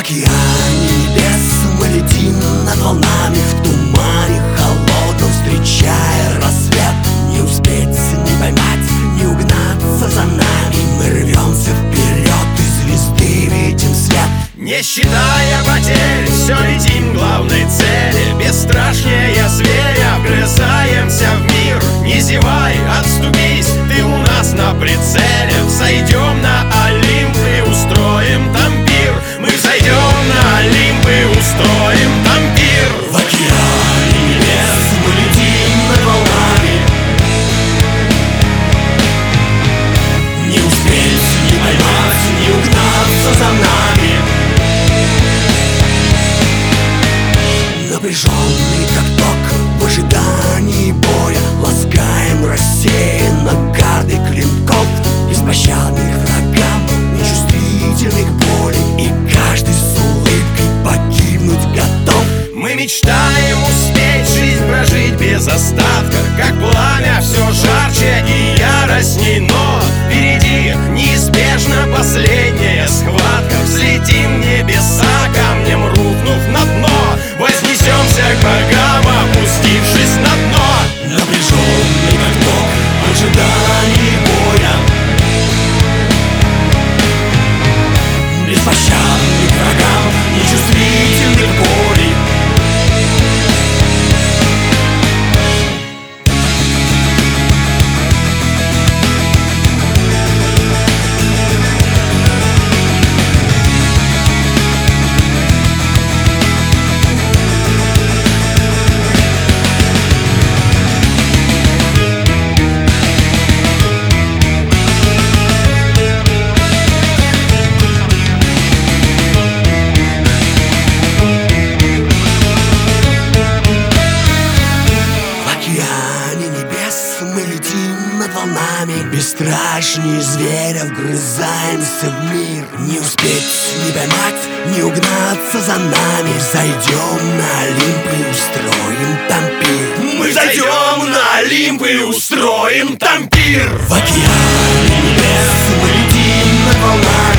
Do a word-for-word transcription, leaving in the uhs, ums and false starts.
океане небес мы летим над волнами, в тумане холодном встречая рассвет. Не успеть, не поймать, не угнаться за нами, мы рвемся вперед и звезды видим свет. Не считая потерь, все летим к главной цели. Бесстрашнее зверя вгрызаемся в мир. Не зевай, отступись, ты у нас на прицеле. Взойдем на Олимп и устроим там пир. Мы взойдем на Олимп и устроим там пир. В океане небес мы летим над волнами, не успеть, не поймать, не угнаться за нами. Напряженный как ток в ожидании боя, ласкаем рассеянно карды клинков, беспощадных врагам, нечувствительных к боли, и каждый с улыбкой погибнуть готов. Мы мечтаем успеть жизнь прожить без остатка, как пламя все жарче и яростней, но впереди неизбежно последняя схватка. Взлетим в небеса, камнем рухнув на дно, вознесемся к богам, опустившись на дно. Напряженный как ток в ожидании боя, беспощадный к врагам, нечувствительный к боли. Мы летим над волнами, бесстрашнее зверя вгрызаемся в мир. Не успеть, не поймать, не угнаться за нами. Взойдем на Олимп и устроим там пир. Мы зайдем на Олимп и устроим там пир. В океане небес мы летим над волнами,